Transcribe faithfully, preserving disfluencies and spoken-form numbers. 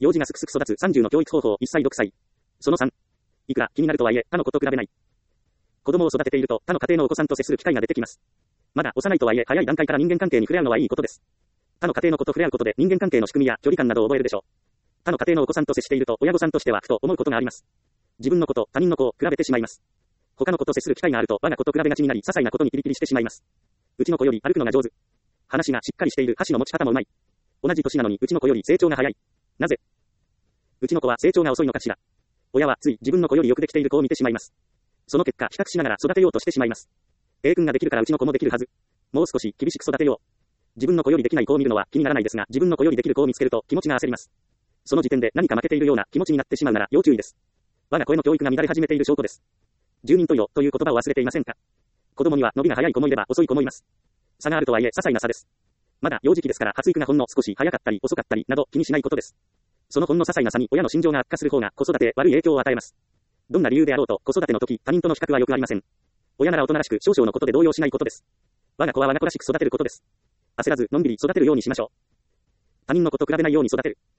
幼児がすくすく育つさんじゅうの教育方法いっさいろくさい。そのさん。いくら気になるとはいえ他の子と比べない。子供を育てていると他の家庭のお子さんと接する機会が出てきます。まだ幼いとはいえ早い段階から人間関係に触れ合うのはいいことです。他の家庭の子と触れ合うことで人間関係の仕組みや距離感などを覚えるでしょう。他の家庭のお子さんと接していると親御さんとしてはふと思うことがあります。自分の子と他人の子を比べてしまいます。他の子と接する機会があると我が子と比べがちになり些細なことにピリピリしてしまいます。うちの子より歩くのが上手。話がしっかりしている。箸の持ち方もうまい。同じ年なのにうちの子より成長が早い。なぜうちの子は成長が遅いのかしら。親はつい自分の子よりよくできている子を見てしまいます。その結果比較しながら育てようとしてしまいます。A 君ができるからうちの子もできるはず。もう少し厳しく育てよう。自分の子よりできない子を見るのは気にならないですが、自分の子よりできる子を見つけると気持ちが焦ります。その時点で何か負けているような気持ちになってしまうなら要注意です。我が子への教育が乱れ始めている証拠です。十人十色という言葉を忘れていませんか。子供には伸びが早い子もいれば遅い子もいます。差があるとはいえ些細な差です。まだ幼児期ですから発育がほんの少し早かったり遅かったりなど気にしないことです。そのほんの些細な差に親の心情が悪化する方が子育てへ悪い影響を与えます。どんな理由であろうと子育ての時他人との比較はよくありません。親なら大人らしく少々のことで動揺しないことです。我が子は我が子らしく育てることです。焦らずのんびり育てるようにしましょう。他人の子と比べないように育てる。